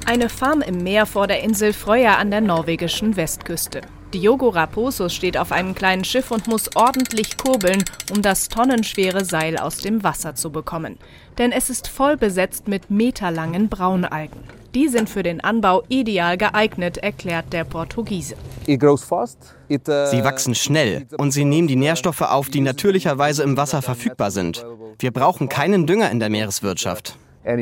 Eine Farm im Meer vor der Insel Frøya an der norwegischen Westküste. Diogo Raposo steht auf einem kleinen Schiff und muss ordentlich kurbeln, um das tonnenschwere Seil aus dem Wasser zu bekommen. Denn es ist voll besetzt mit meterlangen Braunalgen. Die sind für den Anbau ideal geeignet, erklärt der Portugiese. Sie wachsen schnell und sie nehmen die Nährstoffe auf, die natürlicherweise im Wasser verfügbar sind. Wir brauchen keinen Dünger in der Meereswirtschaft.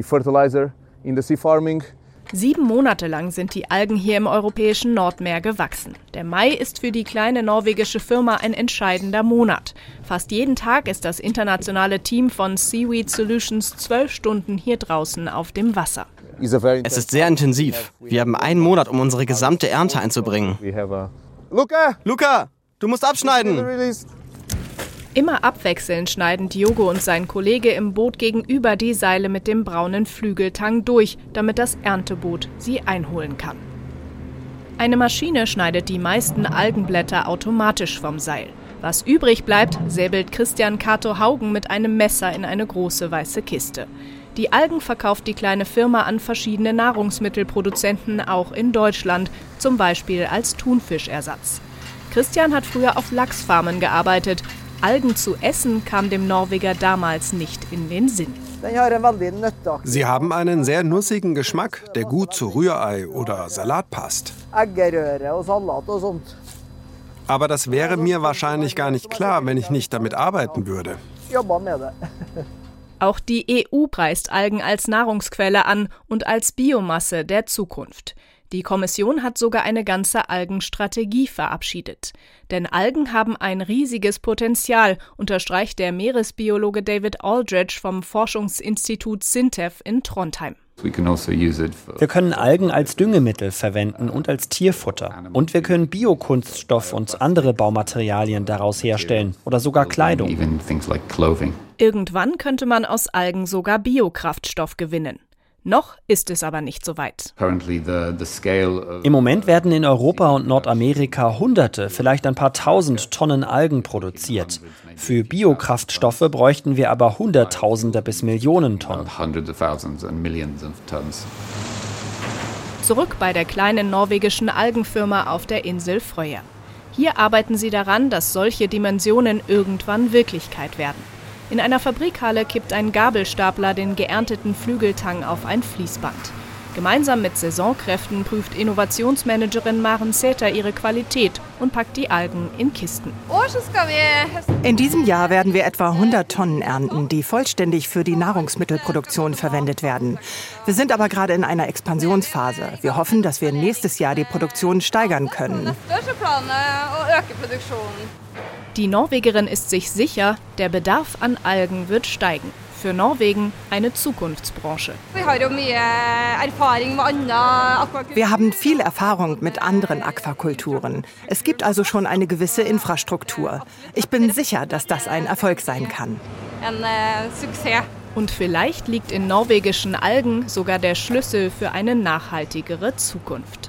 7 Monate lang sind die Algen hier im europäischen Nordmeer gewachsen. Der Mai ist für die kleine norwegische Firma ein entscheidender Monat. Fast jeden Tag ist das internationale Team von Seaweed Solutions 12 Stunden hier draußen auf dem Wasser. Es ist sehr intensiv. Wir haben 1 Monat, um unsere gesamte Ernte einzubringen. Luca, du musst abschneiden! Immer abwechselnd schneiden Diogo und sein Kollege im Boot gegenüber die Seile mit dem braunen Flügeltang durch, damit das Ernteboot sie einholen kann. Eine Maschine schneidet die meisten Algenblätter automatisch vom Seil. Was übrig bleibt, säbelt Christian Kato Haugen mit einem Messer in eine große weiße Kiste. Die Algen verkauft die kleine Firma an verschiedene Nahrungsmittelproduzenten, auch in Deutschland, zum Beispiel als Thunfischersatz. Christian hat früher auf Lachsfarmen gearbeitet. Algen zu essen kam dem Norweger damals nicht in den Sinn. Sie haben einen sehr nussigen Geschmack, der gut zu Rührei oder Salat passt. Aber das wäre mir wahrscheinlich gar nicht klar, wenn ich nicht damit arbeiten würde. Auch die EU preist Algen als Nahrungsquelle an und als Biomasse der Zukunft. Die Kommission hat sogar eine ganze Algenstrategie verabschiedet. Denn Algen haben ein riesiges Potenzial, unterstreicht der Meeresbiologe David Aldridge vom Forschungsinstitut SINTEF in Trondheim. Wir können Algen als Düngemittel verwenden und als Tierfutter. Und wir können Biokunststoff und andere Baumaterialien daraus herstellen oder sogar Kleidung. Irgendwann könnte man aus Algen sogar Biokraftstoff gewinnen. Noch ist es aber nicht so weit. Im Moment werden in Europa und Nordamerika Hunderte, vielleicht ein paar Tausend Tonnen Algen produziert. Für Biokraftstoffe bräuchten wir aber Hunderttausende bis Millionen Tonnen. Zurück bei der kleinen norwegischen Algenfirma auf der Insel Frøya. Hier arbeiten sie daran, dass solche Dimensionen irgendwann Wirklichkeit werden. In einer Fabrikhalle kippt ein Gabelstapler den geernteten Flügeltang auf ein Fließband. Gemeinsam mit Saisonkräften prüft Innovationsmanagerin Maren Sæther ihre Qualität und packt die Algen in Kisten. In diesem Jahr werden wir etwa 100 Tonnen ernten, die vollständig für die Nahrungsmittelproduktion verwendet werden. Wir sind aber gerade in einer Expansionsphase. Wir hoffen, dass wir nächstes Jahr die Produktion steigern können. Die Norwegerin ist sich sicher, der Bedarf an Algen wird steigen. Für Norwegen eine Zukunftsbranche. Wir haben viel Erfahrung mit anderen Aquakulturen. Es gibt also schon eine gewisse Infrastruktur. Ich bin sicher, dass das ein Erfolg sein kann. Und vielleicht liegt in norwegischen Algen sogar der Schlüssel für eine nachhaltigere Zukunft.